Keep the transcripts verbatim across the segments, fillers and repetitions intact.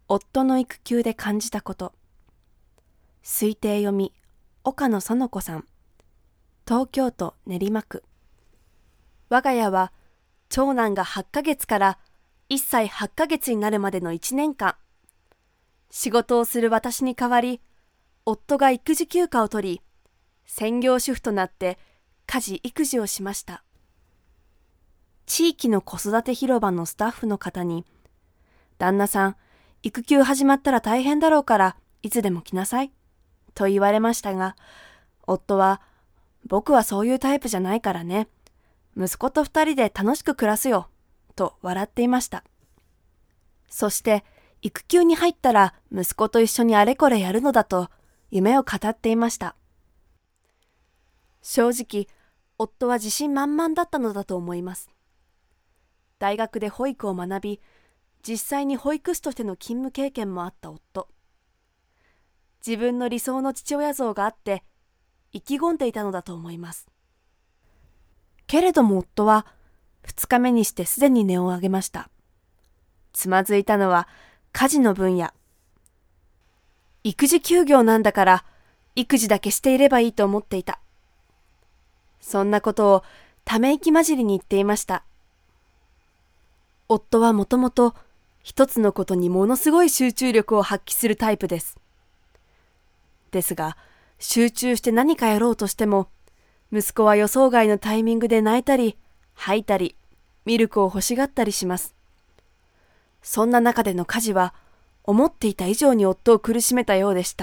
夫の育休で感じたこと。推定読み、岡野園子さん。東京都練馬区。我が家は長男がはちかげつからいっさいはちかげつになるまでのいちねんかん、仕事をする私に代わり、夫が育児休暇を取り、専業主婦となって家事育児をしました。地域の子育て広場のスタッフの方に、旦那さん、育休始まったら大変だろうからいつでも来なさい、と言われましたが、夫は、僕はそういうタイプじゃないからね。息子と二人で楽しく暮らすよ、と笑っていました。そして、育休に入ったら息子と一緒にあれこれやるのだと夢を語っていました。正直、夫は自信満々だったのだと思います。大学で保育を学び、実際に保育士としての勤務経験もあった夫。自分の理想の父親像があって、意気込んでいたのだと思います。けれども夫は、二日目にしてすでに音を上げました。つまずいたのは家事の分野。育児休業なんだから、育児だけしていればいいと思っていた。そんなことをため息混じりに言っていました。夫はもともと一つのことにものすごい集中力を発揮するタイプです。ですが、集中して何かやろうとしても、息子は予想外のタイミングで泣いたり、吐いたり、ミルクを欲しがったりします。そんな中での家事は、思っていた以上に夫を苦しめたようでした。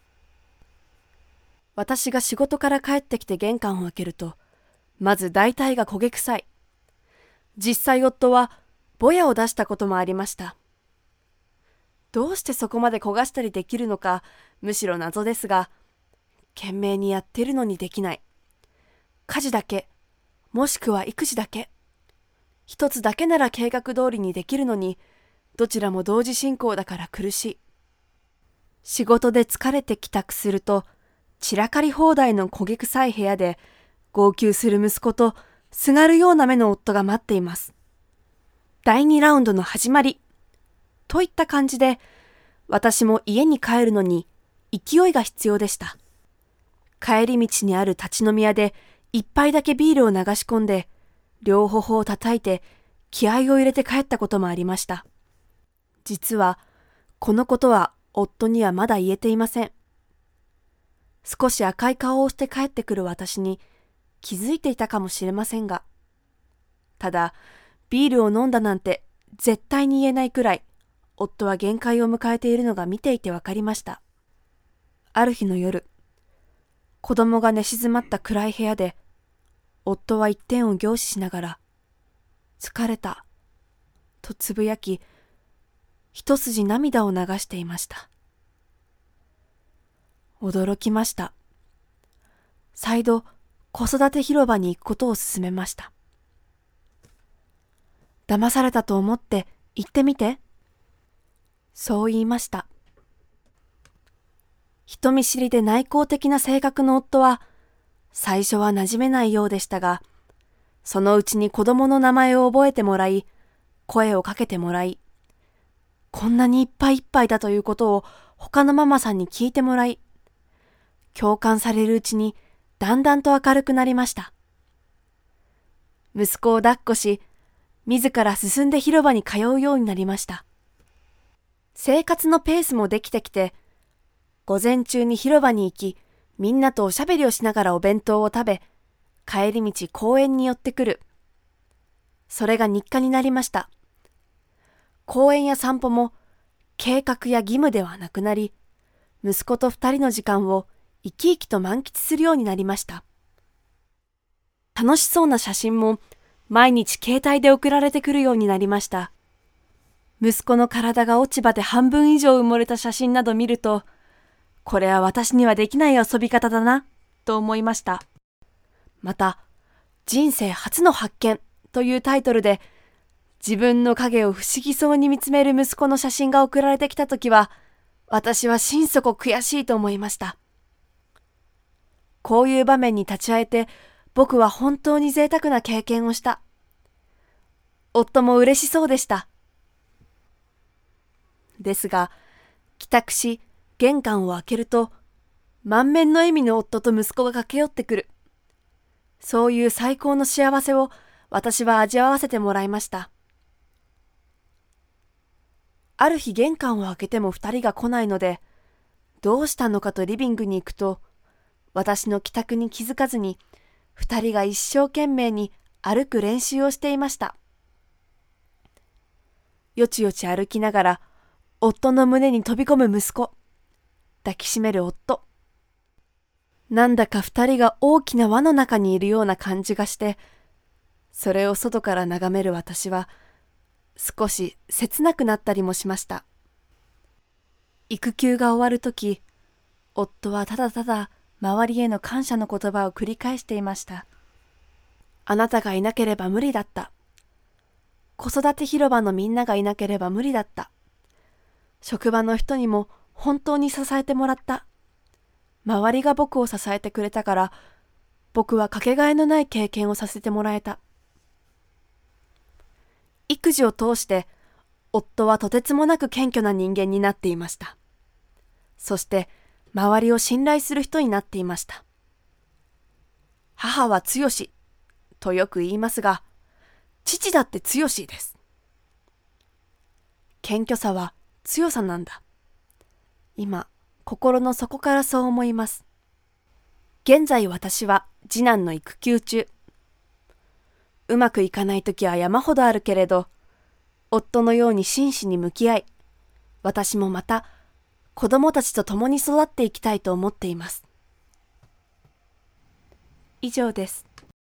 私が仕事から帰ってきて玄関を開けると、まず大体が焦げ臭い。実際夫は、ぼやを出したこともありました。どうしてそこまで焦がしたりできるのか、むしろ謎ですが、懸命にやってるのにできない。家事だけ、もしくは育児だけ。一つだけなら計画通りにできるのに、どちらも同時進行だから苦しい。仕事で疲れて帰宅すると、散らかり放題の焦げ臭い部屋で、号泣する息子とすがるような目の夫が待っています。だいにラウンドの始まり。といった感じで、私も家に帰るのに勢いが必要でした。帰り道にある立ち飲み屋で一杯だけビールを流し込んで、両頬を叩いて気合を入れて帰ったこともありました。実は、このことは夫にはまだ言えていません。少し赤い顔をして帰ってくる私に気づいていたかもしれませんが、ただ、ビールを飲んだなんて絶対に言えないくらい、夫は限界を迎えているのが見ていてわかりました。ある日の夜、子供が寝静まった暗い部屋で、夫は一点を凝視しながら、疲れた、とつぶやき、一筋涙を流していました。驚きました。再度、子育て広場に行くことを勧めました。騙されたと思って行ってみて。そう言いました。人見知りで内向的な性格の夫は、最初は馴染めないようでしたが、そのうちに子供の名前を覚えてもらい、声をかけてもらい、こんなにいっぱいいっぱいだということを他のママさんに聞いてもらい、共感されるうちにだんだんと明るくなりました。息子を抱っこし、自ら進んで広場に通うようになりました。生活のペースもできてきて、午前中に広場に行き、みんなとおしゃべりをしながらお弁当を食べ、帰り道公園に寄ってくる。それが日課になりました。公園や散歩も計画や義務ではなくなり、息子と二人の時間を生き生きと満喫するようになりました。楽しそうな写真も毎日携帯で送られてくるようになりました。息子の体が落ち葉で半分以上埋もれた写真など見ると、これは私にはできない遊び方だな、と思いました。また、人生初の発見というタイトルで、自分の影を不思議そうに見つめる息子の写真が送られてきたときは、私は心底悔しいと思いました。こういう場面に立ち会えて、僕は本当に贅沢な経験をした。夫も嬉しそうでした。 ですが、帰宅し玄関を開けると、満面の笑みの夫と息子が駆け寄ってくる。そういう最高の幸せを私は味わわせてもらいました。ある日玄関を開けても二人が来ないので、どうしたのかとリビングに行くと、私の帰宅に気づかずに、二人が一生懸命に歩く練習をしていました。よちよち歩きながら、夫の胸に飛び込む息子、抱きしめる夫。なんだか二人が大きな輪の中にいるような感じがして、それを外から眺める私は、少し切なくなったりもしました。育休が終わるとき、夫はただただ周りへの感謝の言葉を繰り返していました。あなたがいなければ無理だった。子育て広場のみんながいなければ無理だった。職場の人にも本当に支えてもらった。周りが僕を支えてくれたから、僕はかけがえのない経験をさせてもらえた。育児を通して、夫はとてつもなく謙虚な人間になっていました。そして、周りを信頼する人になっていました。母は強し、とよく言いますが、父だって強しです。謙虚さは強さなんだ。今、心の底からそう思います。現在私は次男の育休中。うまくいかないときは山ほどあるけれど、夫のように真摯に向き合い、私もまた子供たちと共に育っていきたいと思っています。以上です。